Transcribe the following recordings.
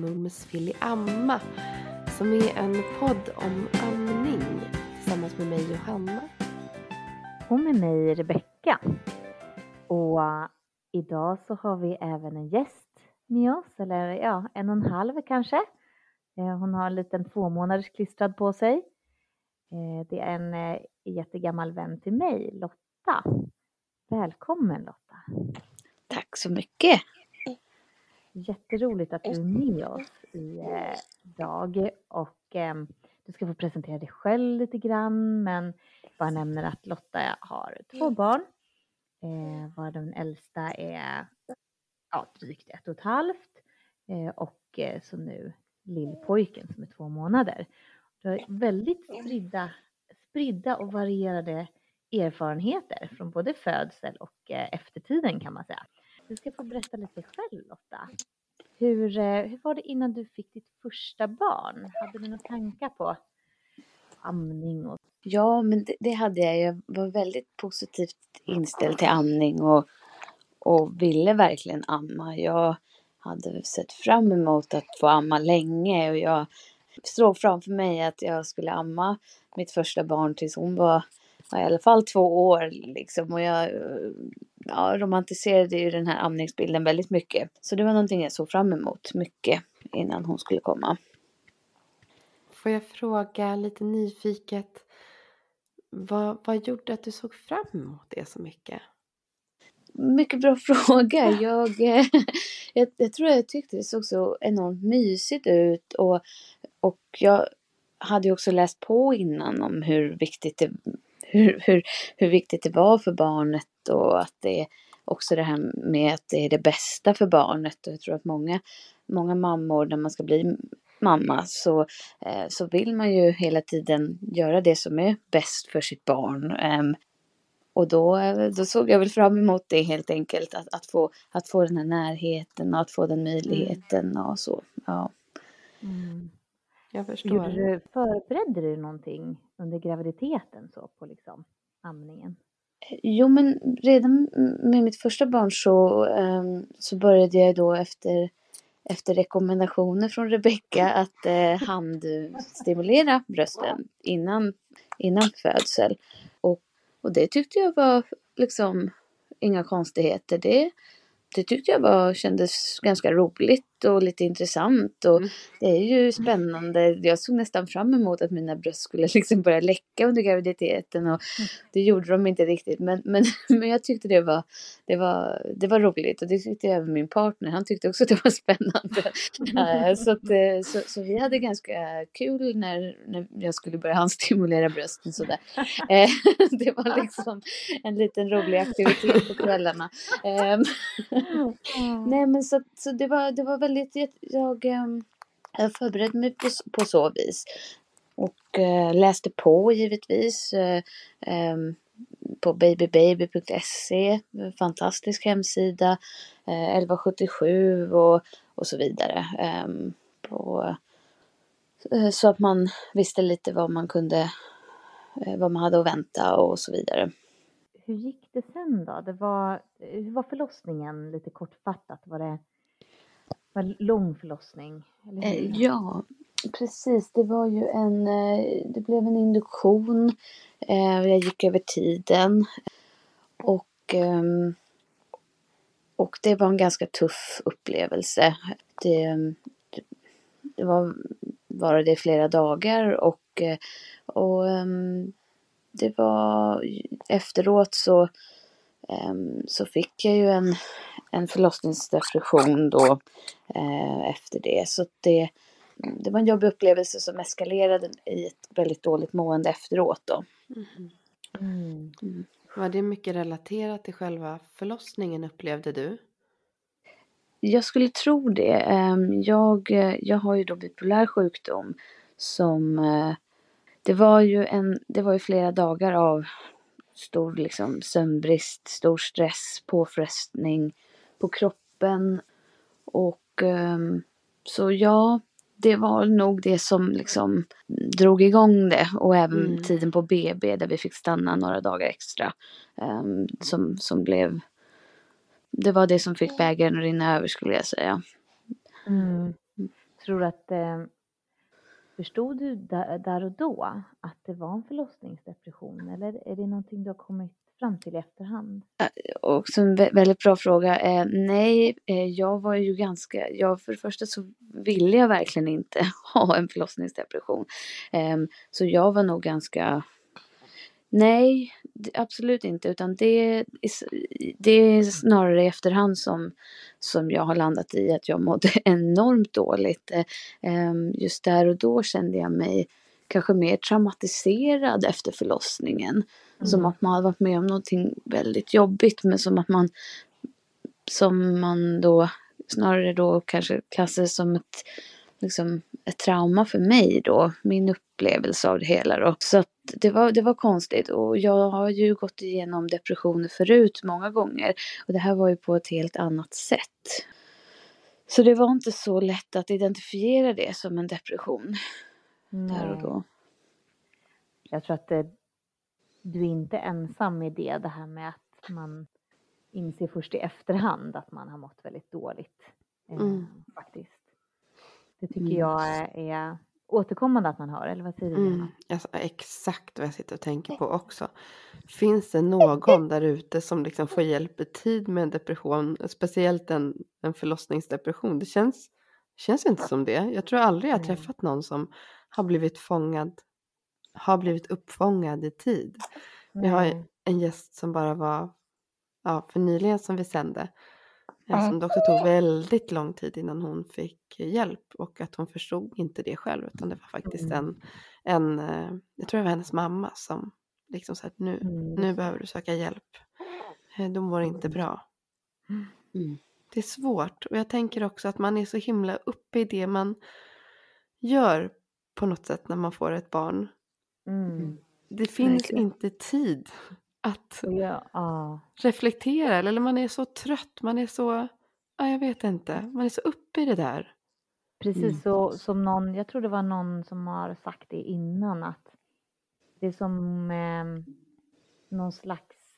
Mums vill amma, som är en podd om amning tillsammans med mig Johanna. Och med mig Rebecka. Och idag så har vi även en gäst med oss, eller ja, 1,5 kanske. Hon har en liten 2 månaders klistrad på sig. Det är en jättegammal vän till mig, Lotta. Välkommen Lotta. Tack så mycket. Jätteroligt att du är med oss idag. Och du ska få presentera dig själv lite grann. Men bara nämner att Lotta har 2 barn. Var den äldsta är drygt 1,5. Och så nu lillpojken som är 2 månader. Du har väldigt spridda och varierade erfarenheter från både födsel och eftertiden kan man säga. Du ska få berätta lite själv Lotta. Hur var det innan du fick ditt första barn? Hade du några tankar på amning? Ja, men det hade jag. Jag var väldigt positivt inställd till amning och ville verkligen amma. Jag hade sett fram emot att få amma länge och jag såg framför mig att jag skulle amma mitt första barn tills hon var i alla fall 2 år liksom. Och jag romantiserade ju den här amningsbilden väldigt mycket. Så det var någonting jag såg fram emot mycket innan hon skulle komma. Får jag fråga lite nyfiket, vad gjorde att du såg fram emot det så mycket? Mycket bra fråga. Jag tror jag tyckte det såg så enormt mysigt ut och jag hade ju också läst på innan om hur viktigt det var för barnet och att det är också det här med att det är det bästa för barnet. Och jag tror att många mammor när man ska bli mamma så vill man ju hela tiden göra det som är bäst för sitt barn. Och då såg jag väl fram emot det helt enkelt. Att få den här närheten och att få den möjligheten och så. Ja. Jag förstår. Förberedde du någonting under graviditeten så på liksom amningen? Jo, men redan med mitt första barn så började jag då efter rekommendationer från Rebecka att handstimulera brösten innan födsel. Och det tyckte jag var liksom inga konstigheter. Det tyckte jag kändes ganska roligt och lite intressant. Och det är ju spännande. Jag såg nästan fram emot att mina bröst skulle liksom börja läcka under graviditeten. Och det gjorde de inte riktigt. Men jag tyckte det var roligt. Och det tyckte även min partner. Han tyckte också att det var spännande. Så vi hade ganska kul när jag skulle börja handstimulera brösten. Sådär. Det var liksom en liten rolig aktivitet på kvällarna. Nej, men så det var väldigt, jag förberedde mig på så vis och läste på givetvis på babybaby.se, fantastisk hemsida, 1177 och så vidare, så att man visste lite vad man hade att vänta och så vidare. Hur gick det sen då? Hur var förlossningen lite kortfattat? Var det en lång förlossning? Eller hur? Ja, precis. Det var ju det blev en induktion. Jag gick över tiden. Och det var en ganska tuff upplevelse. Det var det flera dagar och det var efteråt så fick jag ju en förlossningsdepression då efter det. Så det var en jobbig upplevelse som eskalerade i ett väldigt dåligt mående efteråt då. Var det mycket relaterat till själva förlossningen, upplevde du? Jag skulle tro det. Jag har ju då bipolär sjukdom som det var ju flera dagar av stor liksom sömnbrist, stor stress, påfrestning på kroppen och så ja, det var nog det som liksom drog igång det och även tiden på BB där vi fick stanna några dagar extra som blev, det var det som fick bägaren att rinna över skulle jag säga. Tror du att förstod du där och då att det var en förlossningsdepression, eller är det någonting du har kommit fram till i efterhand? Och så en väldigt bra fråga. Nej, jag var ju för det första så ville jag verkligen inte ha en förlossningsdepression. Så jag var nog ganska, nej, absolut inte, utan det är snarare i efterhand som jag har landat i att jag mådde enormt dåligt. Just där och då kände jag mig kanske mer traumatiserad efter förlossningen. Som att man hade varit med om någonting väldigt jobbigt, men som man då snarare då kanske klassar som ett trauma för mig då, min upplevelse av det hela då. Så att det var konstigt, och jag har ju gått igenom depressioner förut många gånger, och det här var ju på ett helt annat sätt. Så det var inte så lätt att identifiera det som en depression där och då. Jag tror att du är inte ensam i det här med att man inser först i efterhand att man har mått väldigt dåligt faktiskt. Det tycker jag är återkommande att man hör, eller vad säger du, Lena? Alltså, exakt vad jag sitter och tänker på också. Finns det någon där ute som liksom får hjälp i tid med en depression, speciellt en förlossningsdepression? Det känns inte som det. Jag tror aldrig jag har träffat någon som har blivit uppfångad i tid. Vi har en gäst som bara var för nyligen som vi sände. Som det också tog väldigt lång tid innan hon fick hjälp, och att hon förstod inte det själv, utan det var faktiskt jag tror det var hennes mamma som liksom sa att nu behöver du söka hjälp. De mår inte bra. Det är svårt, och jag tänker också att man är så himla uppe i det man gör på något sätt när man får ett barn. Det finns inte tid att reflektera, eller man är så trött, man är så, jag vet inte, man är så uppe i det där. Precis, så som någon, jag tror det var någon som har sagt det innan, att det är som någon slags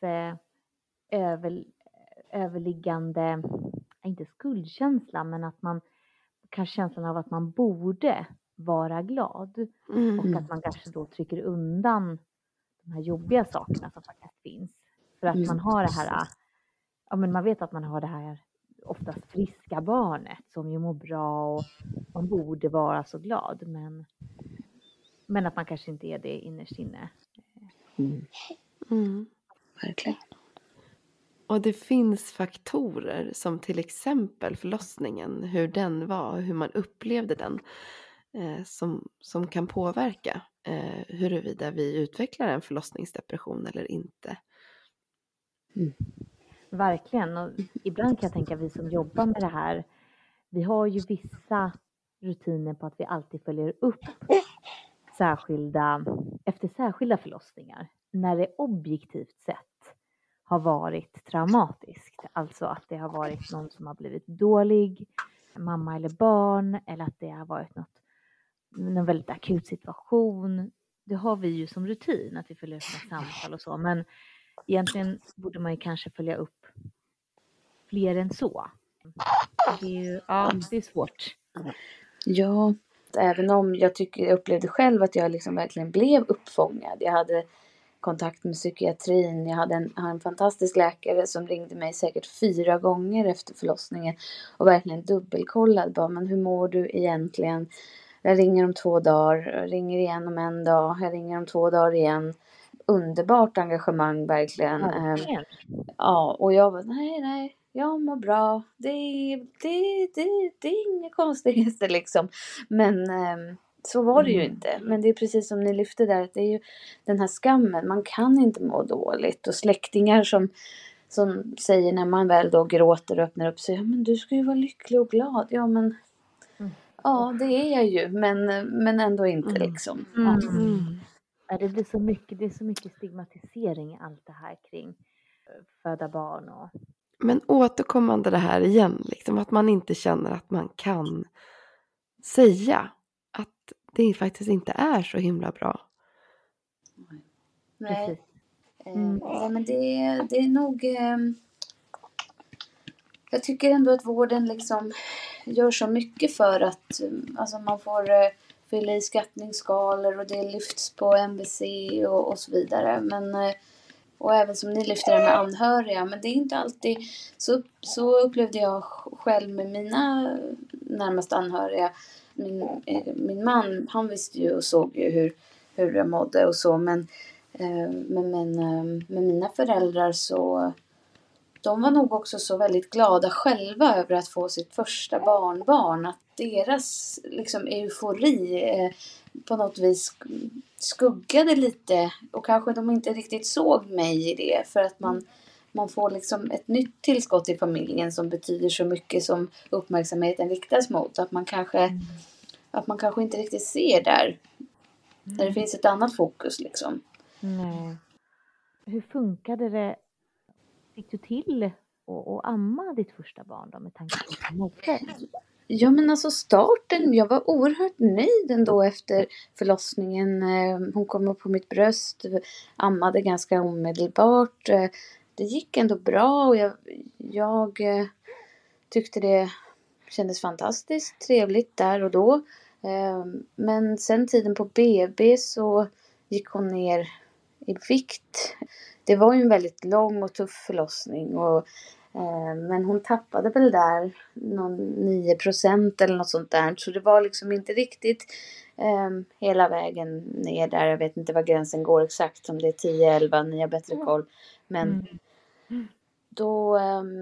överliggande, inte skuldkänsla, men att man kanske känslan av att man borde vara glad, och att man kanske då trycker undan de här jobbiga sakerna som faktiskt finns, för att man har det här, men man vet att man har det här oftast friska barnet som ju mår bra, och man borde vara så glad, men att man kanske inte är det innerst inne. Verkligen. Och det finns faktorer som till exempel förlossningen, hur den var, hur man upplevde den, som kan påverka huruvida vi utvecklar en förlossningsdepression eller inte. Verkligen, och ibland kan jag tänka, vi som jobbar med det här, vi har ju vissa rutiner på att vi alltid följer upp efter särskilda förlossningar när det objektivt sett har varit traumatiskt. Alltså att det har varit någon som har blivit dålig, mamma eller barn, eller att det har varit någon väldigt akut situation. Det har vi ju som rutin, att vi följer upp med samtal och så, men egentligen borde man ju kanske följa upp fler än så. Det är ju, det är svårt. Ja, även om jag upplevde själv att jag liksom verkligen blev uppfångad. Jag hade kontakt med psykiatrin. Jag hade en fantastisk läkare som ringde mig säkert 4 gånger efter förlossningen och verkligen dubbelkollade. Men hur mår du egentligen? Jag ringer om 2 dagar, jag ringer igen om 1 dag, jag ringer om 2 dagar igen. Underbart engagemang verkligen. Ja, och jag var nej, jag mår bra. Det är inga konstigheter liksom. Men så var det ju inte. Men det är precis som ni lyfte där, att det är ju den här skammen. Man kan inte må dåligt. Och släktingar som säger när man väl då gråter och öppnar upp sig, ja men du ska ju vara lycklig och glad. Ja men ja, det är jag ju, men ändå inte liksom. Det är så mycket stigmatisering i allt det här kring föda barn och... Men återkommande det här igen, liksom, att man inte känner att man kan säga att det faktiskt inte är så himla bra. Nej. Men det är nog... Jag tycker ändå att vården liksom gör så mycket för att alltså man får fylla i skattningsskalor och det lyfts på MVC och så vidare. Men, och även som ni lyfter det med anhöriga. Men det är inte alltid så upplevde jag själv med mina närmast anhöriga. Min man, han visste ju och såg ju hur jag mådde och så. Men med mina föräldrar så de var nog också så väldigt glada själva över att få sitt första barnbarn. Att deras liksom eufori på något vis skuggade lite. Och kanske de inte riktigt såg mig i det. För att man får liksom ett nytt tillskott i familjen som betyder så mycket som uppmärksamheten riktas mot. Att man kanske inte riktigt ser där. Där det finns ett annat fokus liksom. Nej. Hur funkade det? Fick du till att amma ditt första barn då med tanke på modet? Ja men alltså starten, jag var oerhört nöjd ändå efter förlossningen. Hon kom upp på mitt bröst, ammade ganska omedelbart. Det gick ändå bra och jag tyckte det kändes fantastiskt trevligt där och då. Men sen tiden på BB så gick hon ner i vikt. Det var ju en väldigt lång och tuff förlossning men hon tappade väl där någon 9% eller något sånt där. Så det var liksom inte riktigt hela vägen ner där. Jag vet inte var gränsen går exakt, om det är 10, 11, ni har bättre koll. Men då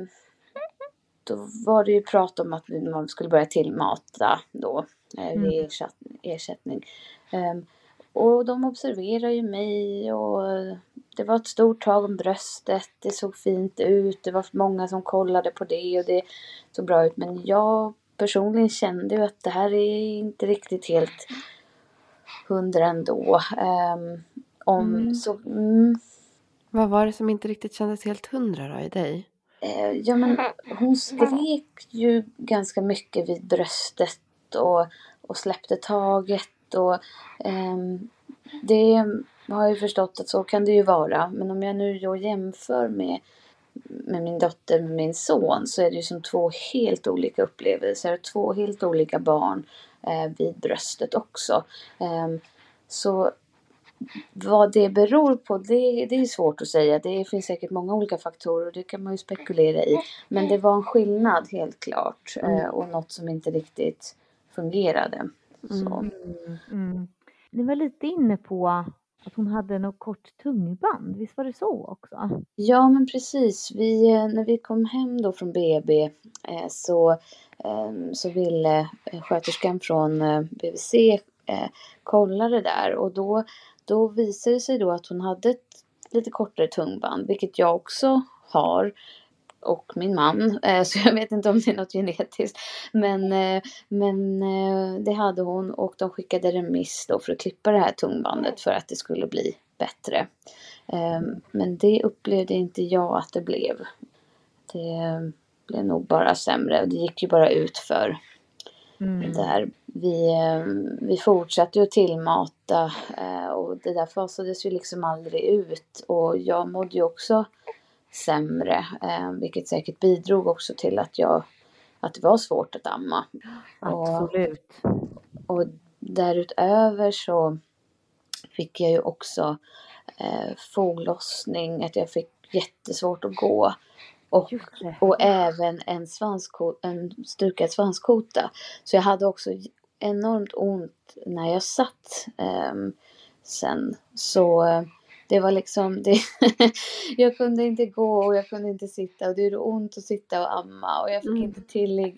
var det ju prat om att man skulle börja tillmata då. Ersättning. Och de observerar ju mig och det var ett stort tag om bröstet. Det såg fint ut. Det var många som kollade på det och det såg bra ut. Men jag personligen kände ju att det här är inte riktigt helt 100 ändå. Vad var det som inte riktigt kändes helt 100 då i dig? Ja men hon skrek ju ganska mycket vid bröstet och släppte taget och det har jag ju förstått att så kan det ju vara. Men om jag nu då jämför med min dotter med min son så är det ju som 2 helt olika upplevelser. 2 helt olika barn vid bröstet också. Så vad det beror på, det är svårt att säga. Det finns säkert många olika faktorer och det kan man ju spekulera i. Men det var en skillnad helt klart och något som inte riktigt fungerade. Så. Ni var lite inne på att hon hade något kort tungband. Visst var det så också? Ja men precis. När vi kom hem då från BB så ville sköterskan från BVC kolla det där. Och då visade det sig då att hon hade ett lite kortare tungband. Vilket jag också har. Och min man. Så jag vet inte om det är något genetiskt. Men det hade hon. Och de skickade remiss då för att klippa det här tungbandet. För att det skulle bli bättre. Men det upplevde inte jag att det blev. Det blev nog bara sämre. Det gick ju bara ut för där. Vi fortsatte ju att tillmata. Och det där fasades ju liksom aldrig ut. Och jag mådde ju också sämre. Vilket säkert bidrog också till att det var svårt att amma. Absolut. Och därutöver så fick jag ju också foglossning. Att jag fick jättesvårt att gå. Och även en stukad svanskota. Så jag hade också enormt ont när jag satt sen. Så det var liksom jag kunde inte gå och jag kunde inte sitta. Och det gjorde ont att sitta och amma. Och jag fick inte till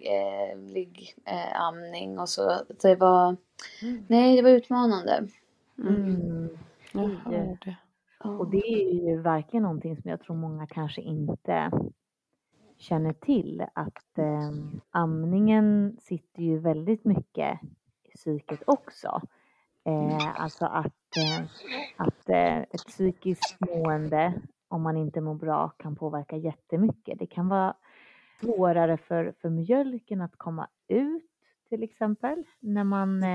amning och så. Det var det var utmanande. Jag hör det. Och det är ju verkligen någonting som jag tror många kanske inte känner till. Att amningen sitter ju väldigt mycket i psyket också. Alltså att ett psykiskt mående, om man inte mår bra, kan påverka jättemycket. Det kan vara svårare för mjölken att komma ut till exempel. När man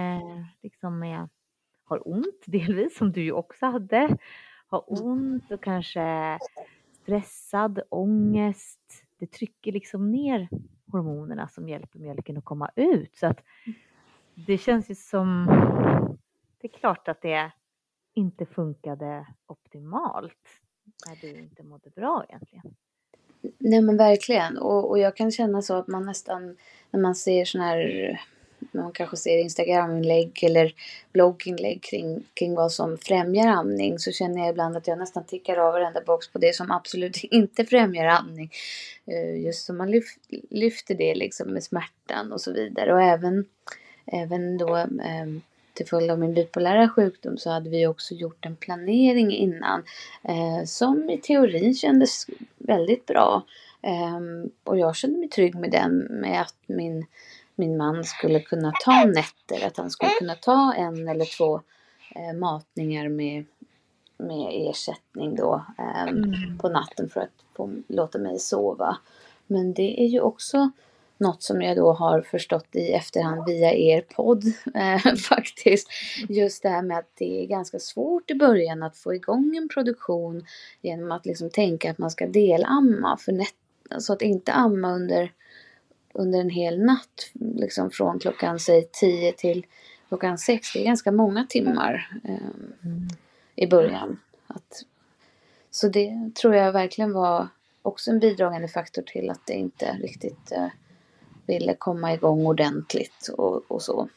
har ont delvis, som du ju också hade. Har ont och kanske stressad, ångest. det trycker liksom ner hormonerna som hjälper mjölken att komma ut. Så att det känns ju som, det är klart att det inte funkade optimalt när du inte mådde bra egentligen. Nej men verkligen. Och jag kan känna så att man nästan, när man ser sån här, man kanske ser Instagram-inlägg eller blogginlägg kring vad som främjar amning, så känner jag ibland att jag nästan tickar av varenda box på det som absolut inte främjar amning. Just som man lyfter det liksom med smärtan och så vidare. Och även då till följd av min bipolära sjukdom så hade vi också gjort en planering innan som i teorin kändes väldigt bra. Och jag kände mig trygg med den, med att min man skulle kunna ta nätter, att han skulle kunna ta 1 eller 2 matningar med ersättning då på natten för att få låta mig sova. Men det är ju också något som jag då har förstått i efterhand via er podd faktiskt. Just det här med att det är ganska svårt i början att få igång en produktion genom att liksom tänka att man ska delamma så att inte amma under en hel natt liksom från klockan 10 till klockan 6. Det är ganska många timmar i början. Så det tror jag verkligen var också en bidragande faktor till att det inte riktigt ville komma igång ordentligt och så.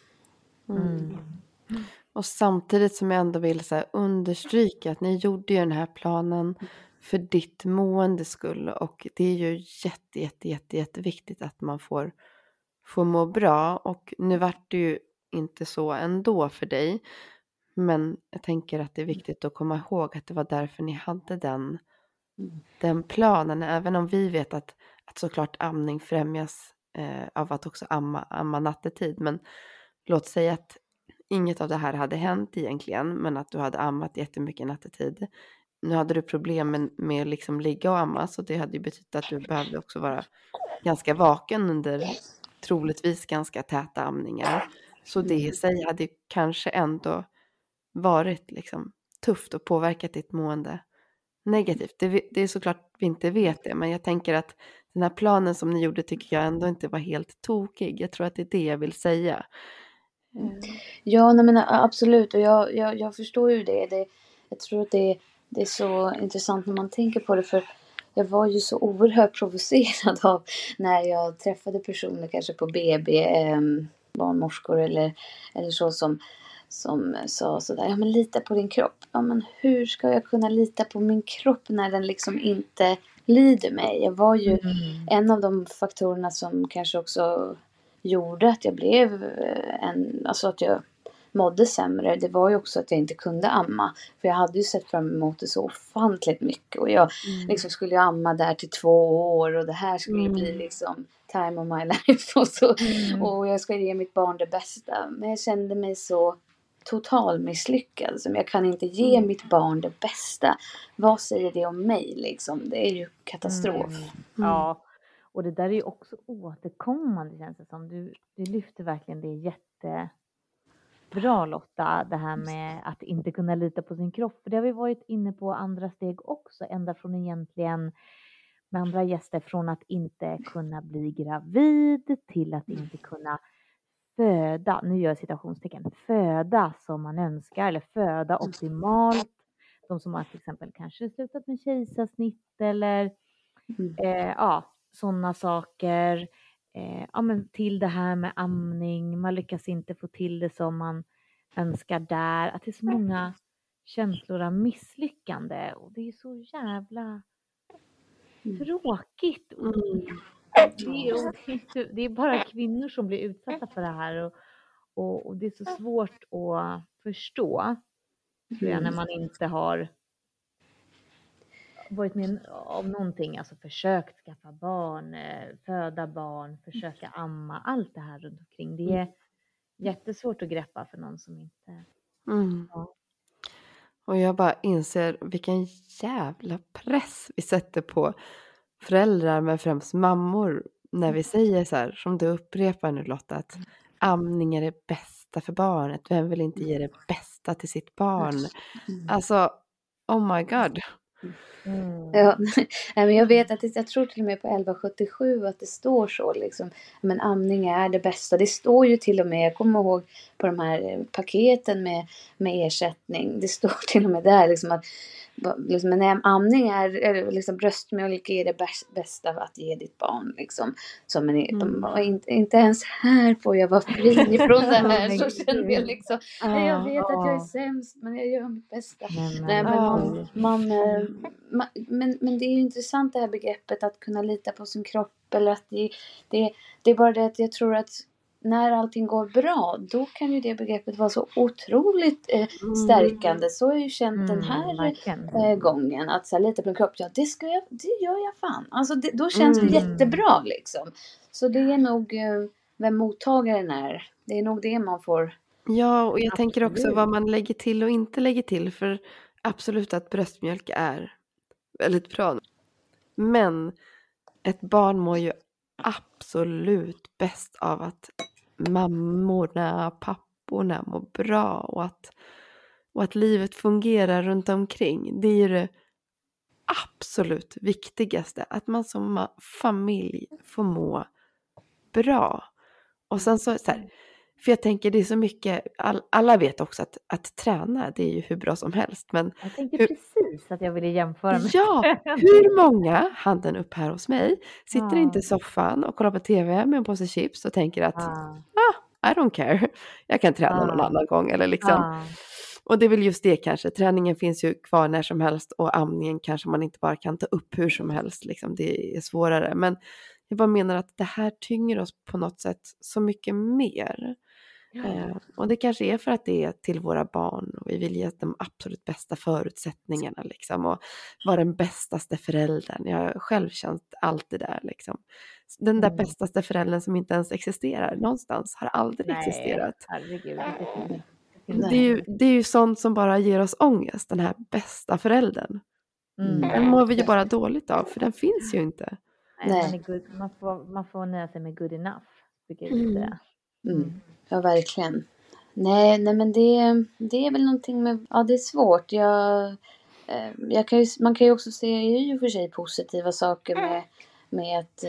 Och samtidigt som jag ändå vill så här understryka att ni gjorde ju den här planen för ditt mående skull, och det är ju jätteviktigt att man får må bra. Och nu vart det ju inte så ändå för dig, men jag tänker att det är viktigt att komma ihåg att det var därför ni hade den planen, även om vi vet att såklart amning främjas av att också amma nattetid. Men låt säga att inget av det här hade hänt egentligen, men att du hade ammat jättemycket nattetid. Nu hade du problem med liksom ligga och amma, så det hade ju betytt att du behövde också vara ganska vaken under troligtvis ganska täta amningar. Så det i sig hade kanske ändå varit liksom tufft och påverkat ditt mående negativt. Det är såklart vi inte vet det, men jag tänker att den här planen som ni gjorde tycker jag ändå inte var helt tokig. Jag tror att det är det jag vill säga. Ja, nej, men absolut. Och jag förstår ju det. Jag tror att det är så intressant när man tänker på det. För jag var ju så oerhört provocerad av när jag träffade personer kanske på BB, barnmorskor eller så som sa sådär, ja men lita på din kropp. Ja men hur ska jag kunna lita på min kropp när den liksom inte lider mig? Jag var ju en av de faktorerna som kanske också gjorde att jag blev alltså att jag mådde sämre. Det var ju också att jag inte kunde amma. För jag hade ju sett fram emot det så ofantligt mycket. Och jag liksom skulle ju amma där till 2 år. Och det här skulle bli liksom time of my life. Och, så. Och jag skulle ge mitt barn det bästa. Men jag kände mig så total misslyckad. Som jag kan inte ge mitt barn det bästa. Vad säger det om mig liksom? Det är ju katastrof. Ja. Och det där är ju också återkommande, känns det som. Du lyfter verkligen det jättebra, Lotta. Det här med att inte kunna lita på sin kropp. För det har vi varit inne på andra steg också. Ända från egentligen med andra gäster. Från att inte kunna bli gravid till att inte kunna föda. Nu gör jag citationstecken. Föda som man önskar. Eller föda optimalt. De som har till exempel kanske slutat med kejsarsnitt. Eller sådana saker. Men till det här med amning. Man lyckas inte få till det som man önskar där. Att det är så många känslor av misslyckande. Och det är så jävla tråkigt. Det är bara kvinnor som blir utsatta för det här. Och det är så svårt att förstå. Tror jag, när man inte har varit med om någonting, alltså försökt skaffa barn, föda barn, försöka amma, allt det här runt omkring. Det är jättesvårt att greppa för någon som inte... Ja. Och jag bara inser vilken jävla press vi sätter på föräldrar, men främst mammor, när vi säger så här, som du upprepar nu Lotta, att amning är det bästa för barnet. Vem vill inte ge det bästa till sitt barn? Alltså, oh my god. Ja, men jag vet att jag tror till och med på 1177 att det står så liksom, men amning är det bästa. Det står ju till och med, jag kommer ihåg på de här paketen med ersättning, det står till och med där liksom att liksom, men amning är liksom, bröstmjölk är det bästa att ge ditt barn liksom. Så, men inte ens här får jag vara fri från det här, så känner jag liksom. Jag vet att jag är sämst, men jag gör mitt bästa. Nej, men det är ju intressant det här begreppet att kunna lita på sin kropp, eller att det är bara det att jag tror att när allting går bra, då kan ju det begreppet vara så otroligt stärkande. Så har jag ju känt den här gången, att så här, lita på min kropp, det gör jag fan. Alltså då känns det jättebra liksom. Så det är nog vem mottagaren är. Det är nog det man får. Ja, och jag tänker också vad man lägger till och inte lägger till. För absolut att bröstmjölk är väldigt bra. Men ett barn mår ju absolut bäst av att mammorna, papporna mår bra. Och att livet fungerar runt omkring. Det är ju det absolut viktigaste. Att man som familj får må bra. Och sen så här, för jag tänker det är så mycket, alla vet också att träna, det är ju hur bra som helst. Men jag tänkte precis att jag ville jämföra med. Ja, hur många, handen upp här hos mig, sitter inte i soffan och kollar på tv med en påse chips och tänker att I don't care, jag kan träna någon annan gång. Eller liksom. Och det är väl just det kanske, träningen finns ju kvar när som helst och amningen kanske man inte bara kan ta upp hur som helst. Liksom. Det är svårare, men jag bara menar att det här tynger oss på något sätt så mycket mer. Och det kanske är för att det är till våra barn och vi vill ge de absolut bästa förutsättningarna liksom, och vara den bästaste föräldern. Jag har själv känt allt det där liksom. Den där bästaste föräldern som inte ens existerar någonstans, har aldrig existerat. Herregud, det är ju sånt som bara ger oss ångest, den här bästa föräldern. Den mår vi ju bara dåligt av, för den finns ju inte. Nej. Man får nöja sig med good enough. Ja, verkligen. Nej, men det är väl någonting med, det är svårt. Man kan ju också se i och för sig positiva saker med att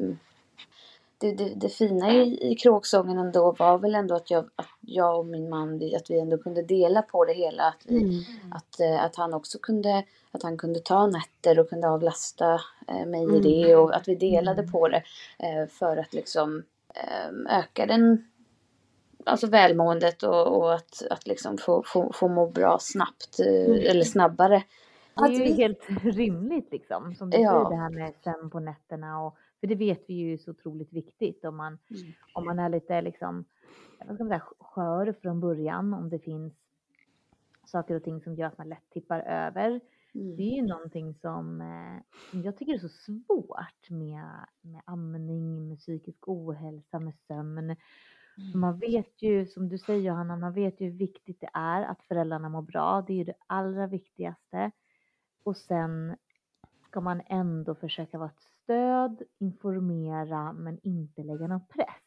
det fina i kråksången ändå var väl ändå att jag och min man, att vi ändå kunde dela på det hela, att han också kunde ta nätter och kunde avlasta mig i det, och att vi delade på det för att liksom öka den, alltså välmåendet och att liksom få må bra snabbt eller snabbare. Det är ju helt rimligt liksom, som du säger, det här med sömn på nätterna, och för det vet vi ju är så otroligt viktigt om man är lite liksom, vad ska man säga, skör från början, om det finns saker och ting som gör att man lätt tippar över. Det är ju någonting som jag tycker är så svårt med amning, med psykisk ohälsa, med sömn. Man vet ju, som du säger Johanna, man vet ju hur viktigt det är att föräldrarna mår bra. Det är ju det allra viktigaste. Och sen ska man ändå försöka vara ett stöd, informera, men inte lägga någon press.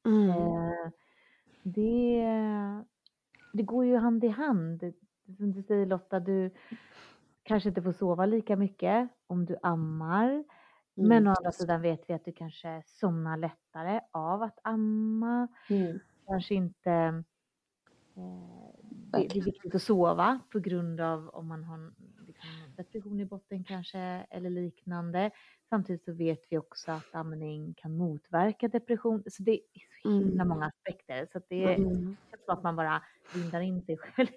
Det går ju hand i hand. Som du säger Lotta, du kanske inte får sova lika mycket om du ammar. Men å andra sidan vet vi att du kanske somnar lättare av att amma. Kanske inte det är viktigt att sova på grund av om man har liksom depression i botten kanske eller liknande. Samtidigt så vet vi också att amning kan motverka depression. Så det är så himla många aspekter. Så att det är så att man bara lindar in sig själv.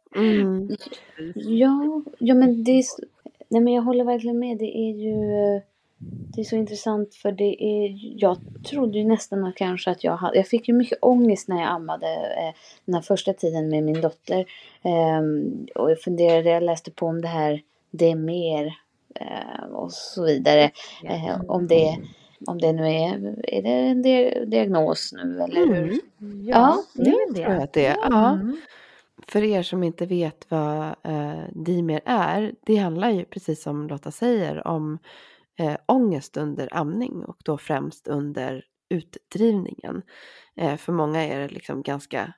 Ja, men men jag håller verkligen med. Det är så intressant, för jag trodde ju nästan att kanske att jag fick ju mycket ångest när jag ammade den här första tiden med min dotter. Och jag läste på om det här, det är mer och så vidare. Om det nu är det en diagnos nu eller hur? Ja, det tror jag att det är. Ja. För er som inte vet vad DIMER är, det handlar ju precis som Lotta säger om ångest under amning och då främst under utdrivningen. För många är det liksom ganska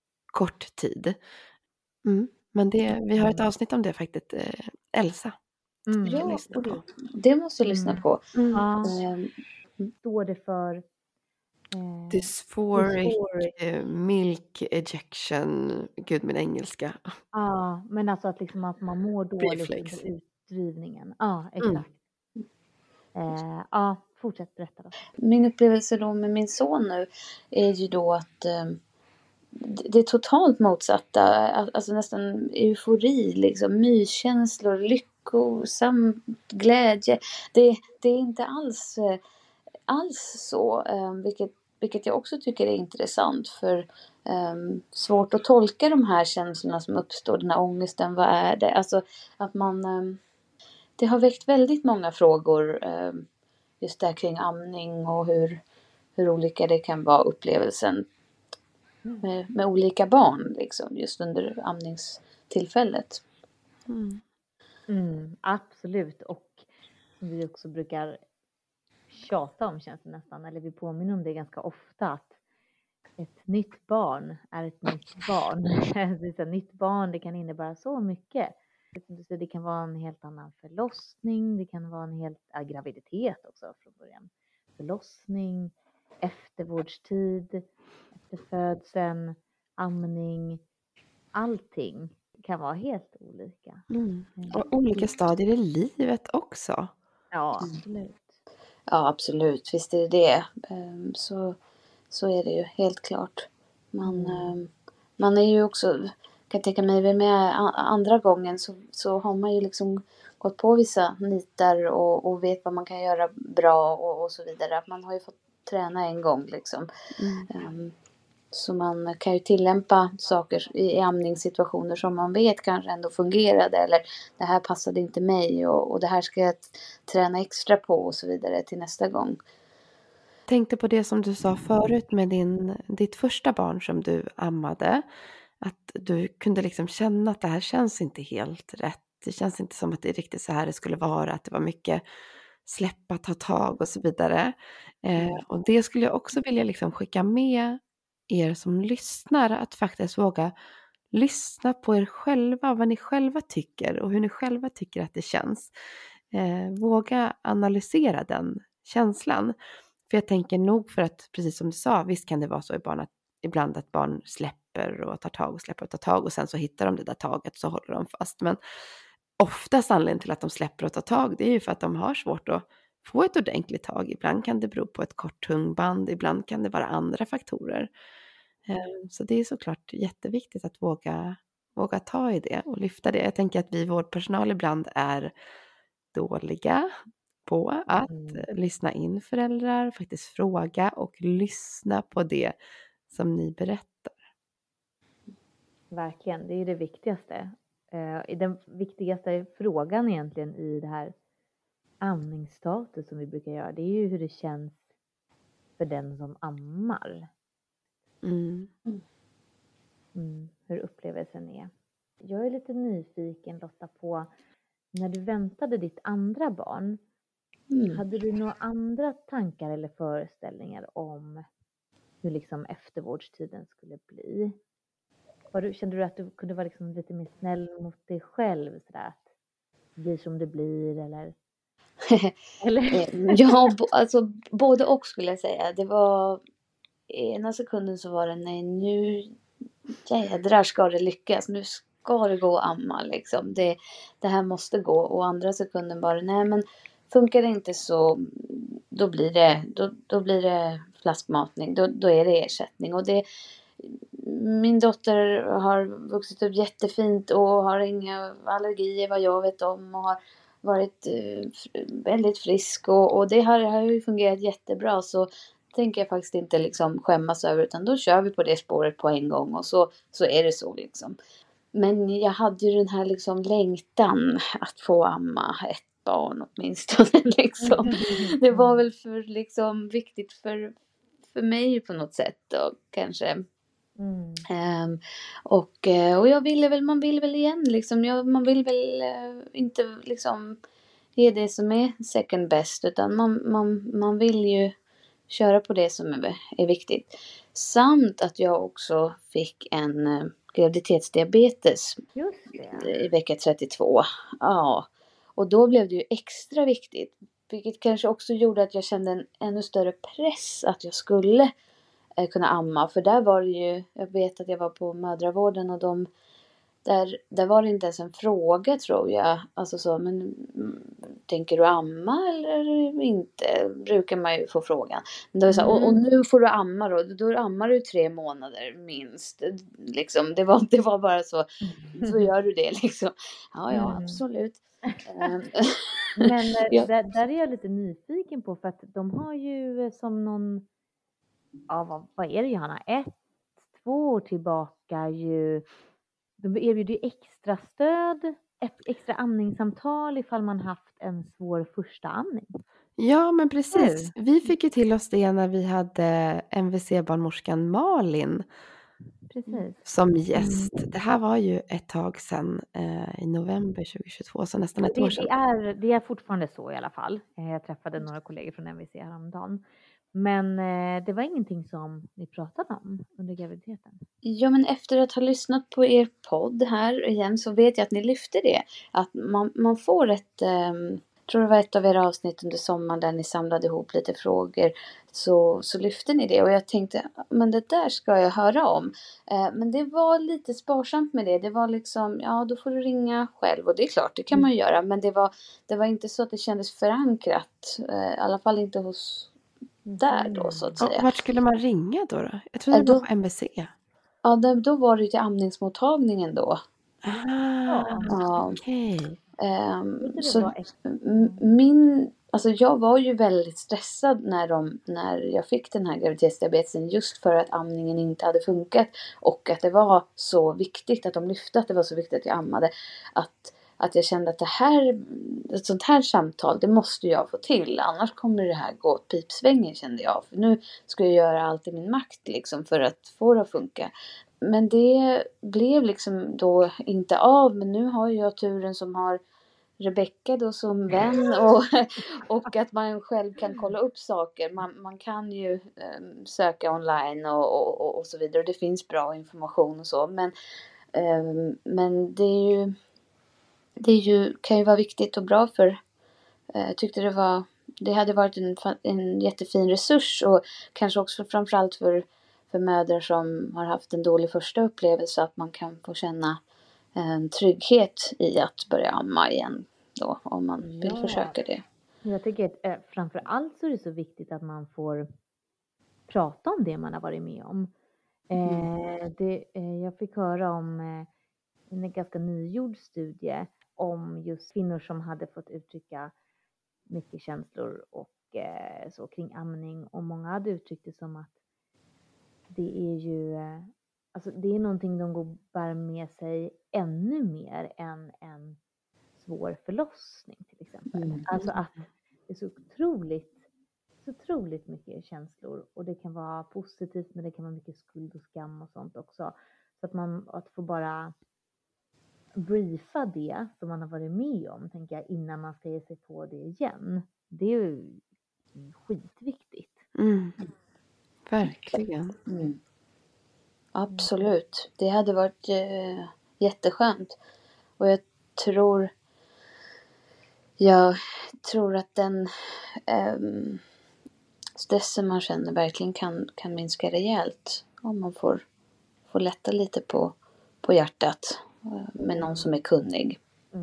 kort tid. Men vi har ett avsnitt om det faktiskt, Elsa. Ja, lyssna på. det måste jag lyssna på. Ja, Ehm, står det för Dysphoric milk ejection. Gud, min engelska. Ja, men alltså att liksom att man mår dåligt Reflex. under utdrivningen. Ja, exakt. Ja, fortsätt berätta då. Min upplevelse då med min son nu är ju då att det är totalt motsatta. Alltså nästan eufori, liksom myskänslor, lyckosam glädje. Det är inte alls så, vilket jag också tycker är intressant, för svårt att tolka de här känslorna som uppstår, den här ångesten, vad är det? Alltså att man, det har väckt väldigt många frågor just där kring amning och hur olika det kan vara upplevelsen med olika barn liksom, just under amningstillfället. Absolut, och vi också brukar tjata om, känns det nästan, eller vi påminner om det ganska ofta, att ett nytt barn är ett nytt barn. Ett nytt barn, det kan innebära så mycket. Det kan vara en helt annan förlossning, det kan vara en helt graviditet också från början. Förlossning, eftervårdstid, efter födseln, amning, allting kan vara helt olika. Och olika stadier i livet också. Ja, absolut. Ja, absolut. Visst är det. Så är det ju helt klart. Man är ju också, kan tänka mig, med andra gången så har man ju liksom gått på vissa nitar och vet vad man kan göra bra och så vidare. Att man har ju fått träna en gång liksom. Så man kan ju tillämpa saker i amningssituationer som man vet kanske ändå fungerade, eller det här passade inte mig och det här ska jag träna extra på och så vidare till nästa gång. Tänkte på det som du sa förut med ditt första barn som du ammade, att du kunde liksom känna att det här känns inte helt rätt. Det känns inte som att det är riktigt så här det skulle vara, att det var mycket släppa, ta tag och så vidare. Och det skulle jag också vilja liksom skicka med er som lyssnar, att faktiskt våga lyssna på er själva, vad ni själva tycker och hur ni själva tycker att det känns. Våga analysera den känslan. För jag tänker nog, för att precis som du sa, visst kan det vara så ibland att barn släpper och tar tag och släpper och tar tag och sen så hittar de det där taget så håller de fast. Men oftast anledningen till att de släpper och tar tag, det är ju för att de har svårt att få ett ordentligt tag. Ibland kan det bero på ett kort tungband, ibland kan det vara andra faktorer. Så det är såklart jätteviktigt att våga ta i det och lyfta det. Jag tänker att vi vårdpersonal ibland är dåliga på att lyssna in föräldrar, faktiskt fråga och lyssna på det som ni berättar. Verkligen, det är det viktigaste. Den viktigaste frågan egentligen i det här amningsstatus som vi brukar göra, det är ju hur det känns för den som ammar. Hur upplevelsen är. Jag är lite nyfiken, Lotta, på när du väntade ditt andra barn. Hade du några andra tankar eller föreställningar om hur liksom eftervårdstiden skulle bli? Kände du att du kunde vara liksom lite mer snäll mot dig själv, sådär, att det blir som det blir, eller? Ja, alltså både och skulle jag säga. Det var ena sekunden så var det nej, nu jädrar ska det lyckas, nu ska det gå att amma liksom. Det här måste gå. Och andra sekunden bara nej, men funkar det inte så då blir det flaskmatning, då är det ersättning. Och min dotter har vuxit upp jättefint och har inga allergier vad jag vet om och har varit väldigt frisk och det har ju fungerat jättebra, så tänker jag faktiskt inte liksom skämmas över, utan då kör vi på det spåret på en gång och så är det så liksom. Men jag hade ju den här liksom längtan att få amma ett barn åtminstone liksom. Det var väl för liksom viktigt för mig på något sätt då, kanske. Och jag ville väl, man vill väl igen liksom, man vill väl inte liksom ge det som är second best, utan man vill ju köra på det som är viktigt. Samt att jag också fick en graviditetsdiabetes. Just det. I vecka 32. Ja. Och då blev det ju extra viktigt. Vilket kanske också gjorde att jag kände en ännu större press att jag skulle kunna amma. För där var det ju, jag vet att jag var på mödravården och där var det inte ens en fråga tror jag. Alltså så, men tänker du amma eller inte? Brukar man ju få frågan. Men det var så, och nu får du amma då ammar du 3 månader minst. Liksom, det var bara så gör du det liksom. Ja, absolut. Men där är jag lite nyfiken på för att de har ju som någon, ja vad är det Johanna, 1-2 år tillbaka ju, de erbjuder ju extra stöd, extra amningssamtal ifall man haft en svår första amning. Ja, men precis. Vi fick ju till oss det när vi hade MVC-barnmorskan Malin som gäst. Det här var ju ett tag sedan, i november 2022, så nästan ett år sedan. Det är fortfarande så i alla fall. Jag träffade några kollegor från MVC häromdagen. Men det var ingenting som ni pratade om under graviditeten. Ja, men efter att ha lyssnat på er podd här igen så vet jag att ni lyfter det. Att man får tror det var ett av era avsnitt under sommaren där ni samlade ihop lite frågor. Så lyfte ni det och jag tänkte, men det där ska jag höra om. Men det var lite sparsamt med det. Det var liksom, ja då får du ringa själv och det är klart, det kan man göra. Men det var inte så att det kändes förankrat. I alla fall inte hos där då så att säga. Och vart skulle man ringa då? Jag tror det var på MVC. Ja, då var det ju till amningsmottagningen då. Okej. Så jag var ju väldigt stressad när jag fick den här graviditetsdiabetesen just för att amningen inte hade funkat och att det var så viktigt att de lyfte att det var så viktigt att jag ammade att jag kände att ett sånt här samtal, det måste jag få till. Annars kommer det här gå åt pipsvängen kände jag. För nu ska jag göra allt i min makt liksom för att få det att funka. Men det blev liksom då inte av. Men nu har jag turen som har Rebecka då som vän och att man själv kan kolla upp saker. Man kan ju söka online och så vidare. Det finns bra information och så. Men det kan ju vara viktigt och bra för jag tyckte det hade varit en jättefin resurs och kanske också framförallt för mödrar som har haft en dålig första upplevelse att man kan få känna en trygghet i att börja amma igen då om man vill försöka det. Jag tycker att framförallt så är det så viktigt att man får prata om det man har varit med om. Jag fick höra om en ganska nygjord studie om just kvinnor som hade fått uttrycka mycket känslor och så kring amning och många hade uttryckt det som att det är ju alltså det är någonting de bär med sig ännu mer än en svår förlossning till exempel. Alltså att det är så otroligt mycket känslor och det kan vara positivt men det kan vara mycket skuld och skam och sånt också. Så att få bara briefa det som man har varit med om tänker jag innan man ska ge sig på det igen. Det är ju skitviktigt. Verkligen. Absolut. Det hade varit jätteskönt. Och jag tror att den stressen man känner verkligen kan minska rejält. Om man får lätta lite på hjärtat med någon som är kunnig.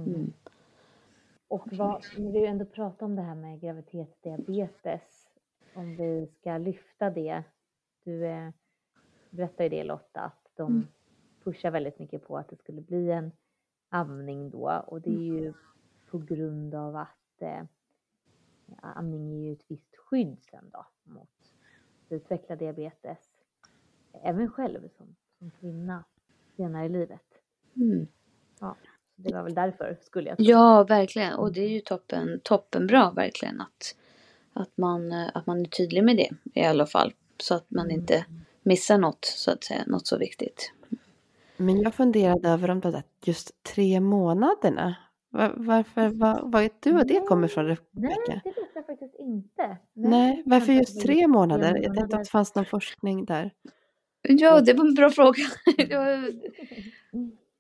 Och vi vill ändå prata om det här med graviditetsdiabetes. Om vi ska lyfta det. Du berättade ju det Lotta att de pushar väldigt mycket på att det skulle bli en amning då. Och det är ju på grund av att amning är ju ett visst skydd sen då mot att utveckla diabetes. Även själv som kvinna senare i livet. Ja, det var väl därför skulle jag tro. Ja, verkligen. Och det är ju toppen bra verkligen att man är tydlig med det i alla fall. Så att man inte missar något så att säga, något så viktigt. Men jag funderade över de där just 3 månaderna. Varför, vad vet du vad det kommer från Rebecka? Nej, det vet jag faktiskt inte. Nej, varför just 3 månader? Jag tänkte att det fanns någon forskning där. Ja, det var en bra fråga.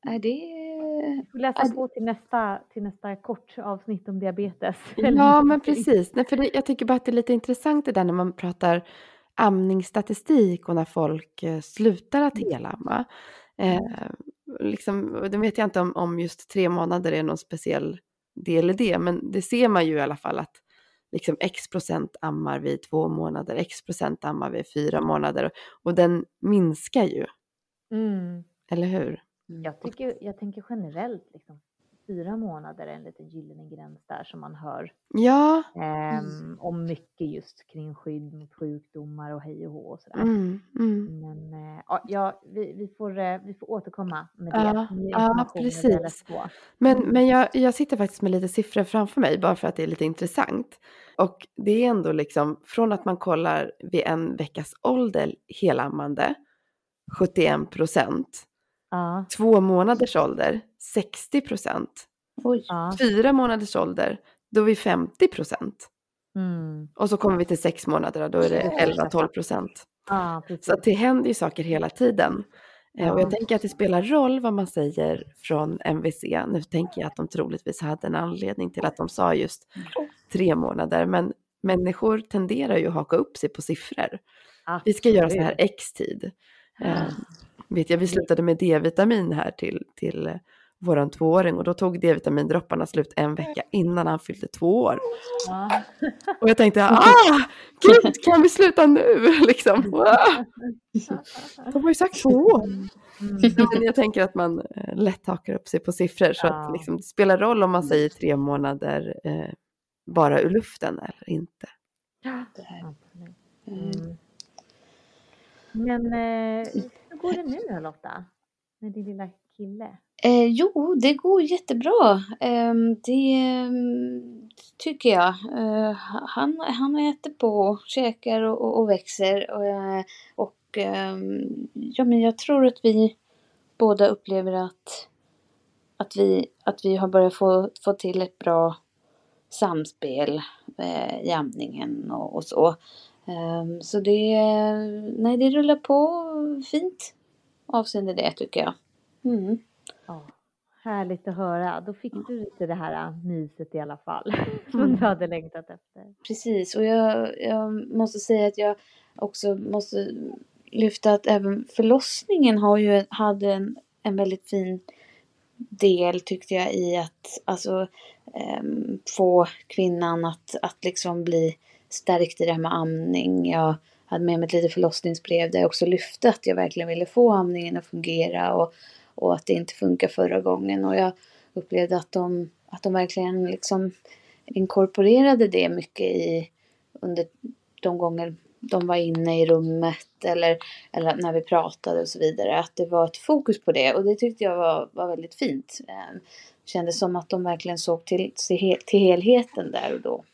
Vi får läsa på till nästa kort avsnitt om diabetes. Ja, men precis. Nej, för jag tycker bara att det är lite intressant det där när man pratar amningsstatistik och när folk slutar att helamma. Liksom, det vet jag inte om just 3 månader är någon speciell del i det, men det ser man ju i alla fall att liksom x% ammar vid 2 månader, x% ammar vid 4 månader och den minskar ju. Eller hur? Jag tänker generellt liksom 4 månader är en liten gyllene gräns där som man hör. Ja. Om mycket just kring skydd mot sjukdomar och hej och hå och sådär. Men vi får återkomma med det. Ja, precis. Men jag sitter faktiskt med lite siffror framför mig bara för att det är lite intressant. Och det är ändå liksom från att man kollar vid 1 veckas ålder helammande 71%. 2 månaders ålder 60%. 4 månaders ålder då är vi 50%. Och så kommer vi till 6 månader då är det 11-12%. Så att det händer ju saker hela tiden. Och jag tänker att det spelar roll vad man säger från MVC. Nu tänker jag att de troligtvis hade en anledning till att de sa just 3 månader. Men människor tenderar ju att haka upp sig på siffror. Vi ska göra så här x-tid. Vet jag, vi slutade med D-vitamin här till våran 2-åring och då tog D-vitamindropparna slut 1 vecka innan han fyllde 2 år. Och jag tänkte, gud, kan vi sluta nu? Liksom. De har ju sagt 2 år. Men jag tänker att man lätt hakar upp sig på siffror så att liksom, det spelar roll om man säger 3 månader bara ur luften eller inte. Men hur går det nu då, Lotta? Med din lilla kille? Jo, det går jättebra. Det tycker jag. Han äter på, käkar och växer. Men jag tror att vi båda upplever att vi har börjat få till ett bra samspel i amningen och så. Så det rullar på fint avseende det tycker jag. Härligt att höra. Då fick du lite det här myset i alla fall. Som du hade längtat efter. Precis, och jag måste säga att jag också måste lyfta att även förlossningen hade en väldigt fin del tyckte jag i att få kvinnan att liksom bli stärkt i det här med amning. Jag hade med mig ett litet förlossningsbrev där jag också lyfte att jag verkligen ville få amningen att fungera och att det inte funkar förra gången. Och jag upplevde att de verkligen liksom inkorporerade det mycket under de gånger de var inne i rummet eller när vi pratade och så vidare. Att det var ett fokus på det och det tyckte jag var väldigt fint. Det kändes som att de verkligen såg till helheten där och då.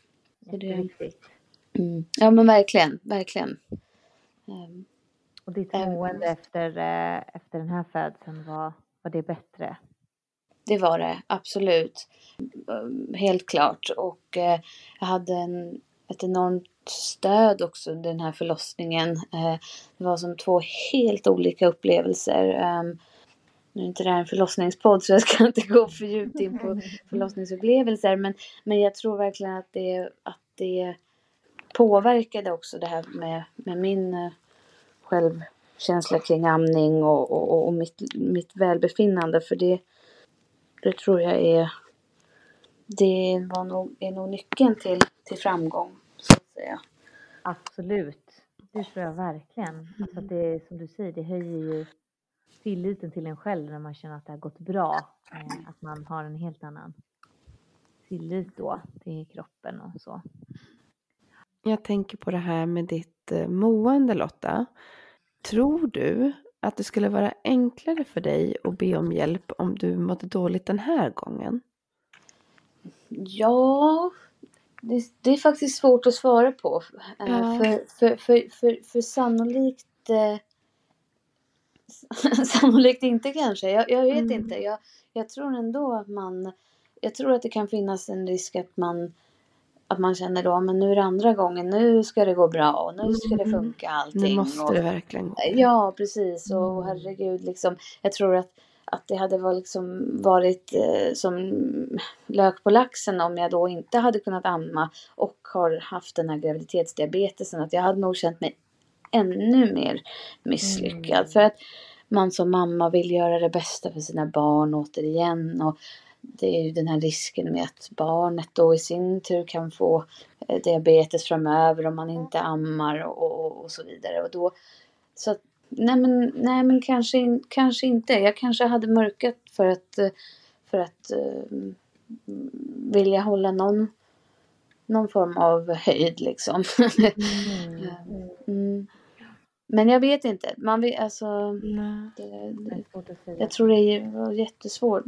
Ja men verkligen. Och ditt mående efter den här födseln var det bättre? Det var det, absolut. Helt klart. Och jag hade ett enormt stöd också under den här förlossningen. Det var som 2 helt olika upplevelser. Nu är inte det här en förlossningspodd så jag ska inte gå för djupt in på förlossningsupplevelser. Men jag tror verkligen att det påverkade också det här med min självkänsla kring amning och mitt välbefinnande. För det tror jag är nog nyckeln till framgång så att säga. Absolut, det tror jag verkligen. Alltså det som du säger, det höjer ju tilliten till en själv när man känner att det har gått bra. Att man har en helt annan tillit då till kroppen och så. Jag tänker på det här med ditt mående, Lotta. Tror du att det skulle vara enklare för dig att be om hjälp om du mådde dåligt den här gången? Ja, det är faktiskt svårt att svara på. För sannolikt inte kanske. Jag vet inte. Jag tror ändå jag tror att det kan finnas en risk att man känner då, men nu är det andra gången, nu ska det gå bra och nu ska det funka allting. Nu måste det verkligen gå. Ja, precis. Och herregud, liksom, jag tror att att det hade varit som lök på laxen om jag då inte hade kunnat amma och har haft den här graviditetsdiabetesen. Att jag hade nog känt mig ännu mer misslyckad. För att man som mamma vill göra det bästa för sina barn återigen. Och det är ju den här risken med att barnet då i sin tur kan få diabetes framöver om man inte ammar och så vidare. Och då, så att, nej men kanske inte. Jag kanske hade mörkat för att vilja hålla någon form av höjd liksom. Men jag vet inte. Man vet, alltså, jag tror det var jättesvårt.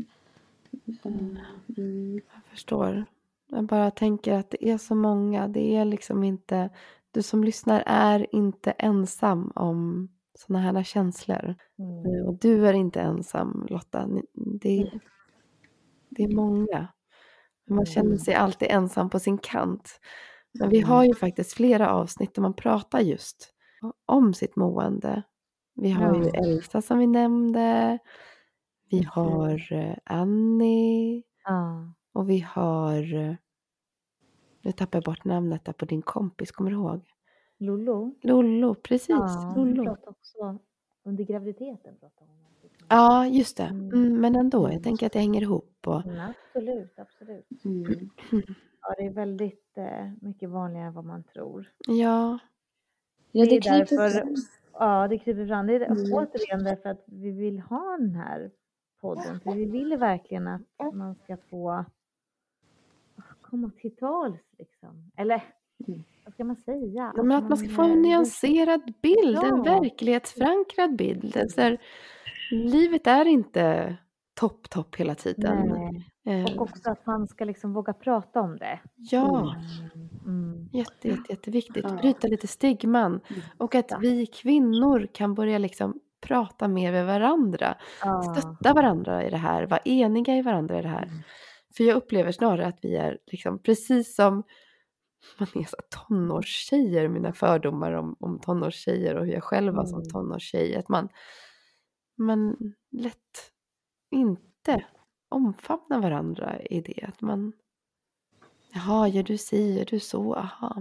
Jag förstår. Jag bara tänker att det är så många. Det är liksom inte... Du som lyssnar är inte ensam om såna här känslor. Och du är inte ensam, Lotta. Det är många. Man känner sig alltid ensam på sin kant. Men vi har ju faktiskt flera avsnitt där man pratar just om sitt mående. Vi har ju Elsa som vi nämnde. Vi har Annie. Och vi har... Nu tappar jag bort namnet där på din kompis. Kommer du ihåg? Lollo, precis. Ja, Lollo. också under graviditeten. Ja, just det. Men ändå, jag tänker att det hänger ihop. Och... Absolut. Ja, det är väldigt mycket vanligare än vad man tror. Ja, det kryper fram. Ja, det kryper fram. Det är återigen därför att vi vill ha den här podden. För vi vill verkligen att man ska få komma till tals liksom. Eller vad ska man säga? Men att man ska få en nyanserad bild, en verklighetsförankrad bild. Alltså, livet är inte topp hela tiden. Och också att man ska liksom våga prata om det. Ja, jätteviktigt. Bryta lite stigman. Och att vi kvinnor kan börja liksom prata mer med varandra. Stötta varandra i det här. Vara eniga i varandra i det här. För jag upplever snarare att vi är liksom precis som man är så tonårstjejer, mina fördomar om tonårstjejer och hur jag själv var som tonårstjej. Att man lätt inte omfamnar varandra i det. Att man, jaha, gör du si, gör du så, aha.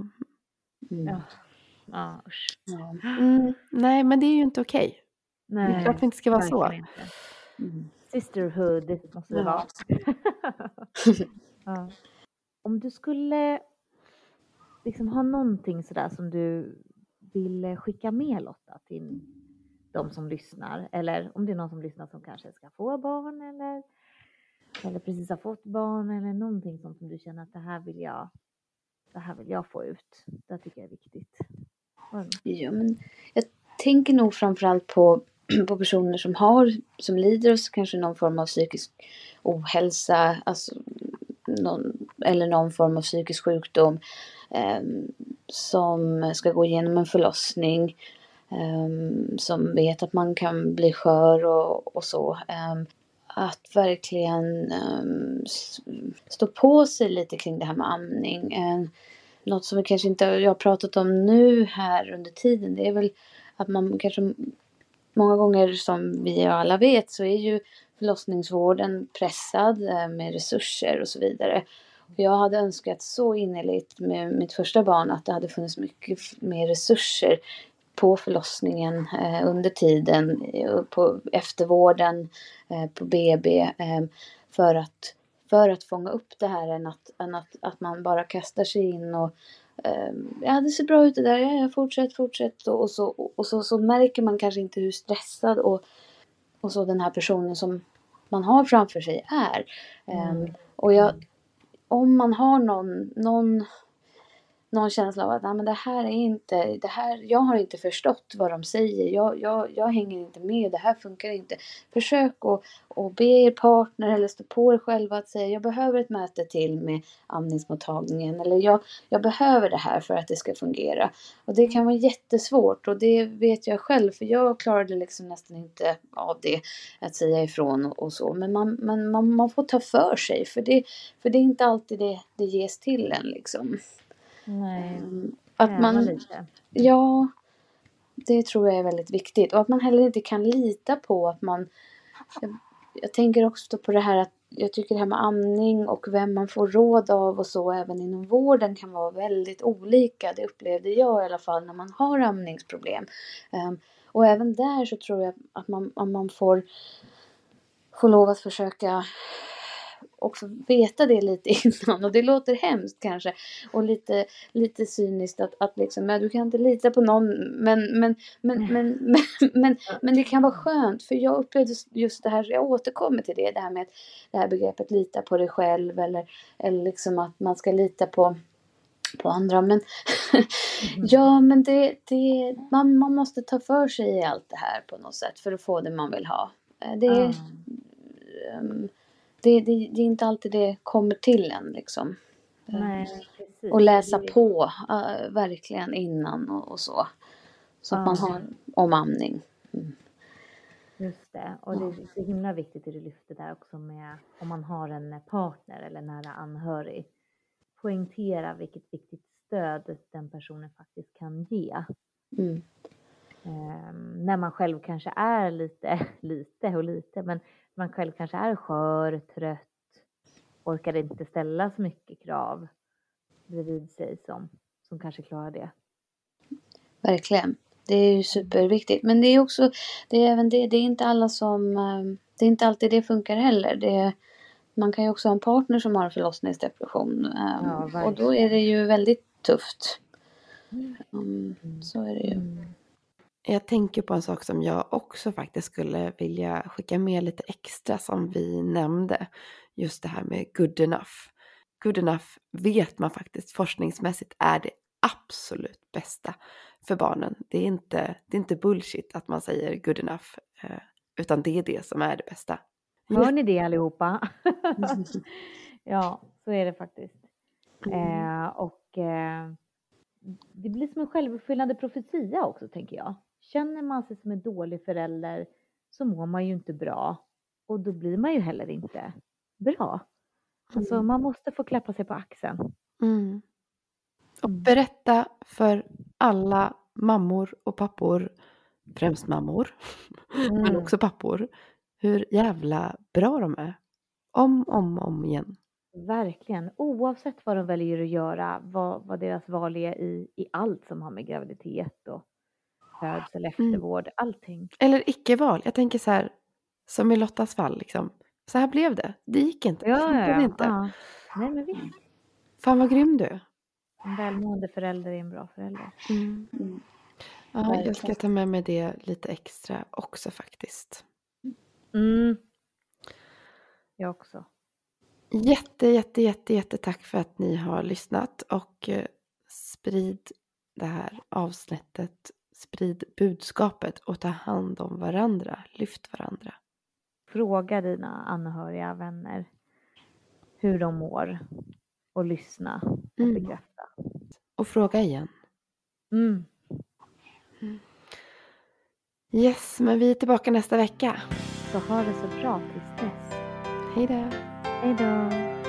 Nej, men det är ju inte okej. Det är klart vi inte ska vara så. Sisterhood måste det vara. Om du skulle liksom ha någonting sådär som du vill skicka med, Lotta, till de som lyssnar, eller om det är någon som lyssnar som kanske ska få barn eller precis har fått barn, eller någonting som du känner att det här vill jag få ut. Det tycker jag är viktigt. Ja, men jag tänker nog framförallt på personer som lider av kanske någon form av psykisk ohälsa, alltså någon form av psykisk sjukdom, som ska gå igenom en förlossning, som vet att man kan bli skör och så. Att verkligen stå på sig lite kring det här med amning. Något som vi kanske inte jag har pratat om nu här under tiden, det är väl att man kanske många gånger, som vi alla vet, så är ju förlossningsvården pressad med resurser och så vidare. Jag hade önskat så innerligt med mitt första barn att det hade funnits mycket mer resurser på förlossningen under tiden, på eftervården, på BB, för att fånga upp det här än att man bara kastar sig in och det ser bra ut det där, ja, fortsätt och så märker man kanske inte hur stressad och så den här personen som man har framför sig är. Och om man har någon känsla av att nej, men det här är inte, jag har inte förstått vad de säger, jag hänger inte med, det här funkar inte. Försök att be er partner eller stå på er själva att säga, jag behöver ett möte till med amningsmottagningen, eller jag behöver det här för att det ska fungera. Och det kan vara jättesvårt, och det vet jag själv, för jag klarade liksom nästan inte av det, att säga ifrån och så. Men man får ta för sig, för det är inte alltid det ges till en liksom. Nej, att man, ja, det tror jag är väldigt viktigt. Och att man heller inte kan lita på att man jag tänker också på det här att jag tycker det här med amning och vem man får råd av och så även inom vården kan vara väldigt olika. Det upplevde jag i alla fall när man har amningsproblem. Och även där så tror jag att man får lov att försöka också veta det lite innan. Och det låter hemskt kanske. Och lite cyniskt att liksom, du kan inte lita på någon. Men det kan vara skönt. För jag upplevde just det här, jag återkommer till det här med det här begreppet lita på dig själv. Eller liksom att man ska lita på andra. Men ja, men man måste ta för sig i allt det här på något sätt. För att få det man vill ha. Det är inte alltid det kommer till en liksom. Nej, precis. Och läsa på verkligen innan och så. Så att man har omamning. Just det. Och det är så himla viktigt att du lyfter där också med om man har en partner eller nära anhörig. Poängtera vilket viktigt stöd den personen faktiskt kan ge. När man själv kanske är lite, men man själv kanske är skör, trött, orkar inte ställa så mycket krav bredvid sig som kanske klarar det. Verkligen. Det är ju superviktigt. Men det är också, det är inte alla som, det är inte alltid det funkar heller. Man kan ju också ha en partner som har en förlossningsdepression. Och då är det ju väldigt tufft. Så är det ju. Jag tänker på en sak som jag också faktiskt skulle vilja skicka med lite extra som vi nämnde. Just det här med good enough. Good enough vet man faktiskt forskningsmässigt är det absolut bästa för barnen. Det är inte bullshit att man säger good enough. Utan det är det som är det bästa. Hör ni det allihopa? Ja, så är det faktiskt. Det blir som en självuppfyllande profetia också, tänker jag. Känner man sig som en dålig förälder så mår man ju inte bra. Och då blir man ju heller inte bra. Alltså man måste få klappa sig på axeln. Och berätta för alla mammor och pappor, främst mammor, men också pappor, hur jävla bra de är. Om igen. Verkligen. Oavsett vad de väljer att göra, vad deras val är i allt som har med graviditet och födsel, eftervård, allting. Eller icke-val. Jag tänker så här, som i Lottas fall liksom. Så här blev det. Det gick inte. Inte. Ja. Nej, men visst. Fan vad grym du är. En välmående förälder är en bra förälder. Ja, jag ska ta med mig det lite extra också faktiskt. Jag också. Jätte tack för att ni har lyssnat och sprid det här avsnittet. Sprid budskapet och ta hand om varandra. Lyft varandra. Fråga dina anhöriga, vänner hur de mår och lyssna och bekräfta. Och fråga igen. Yes, men vi är tillbaka nästa vecka. Så ha det så bra tills dess. Hej då. Hej då.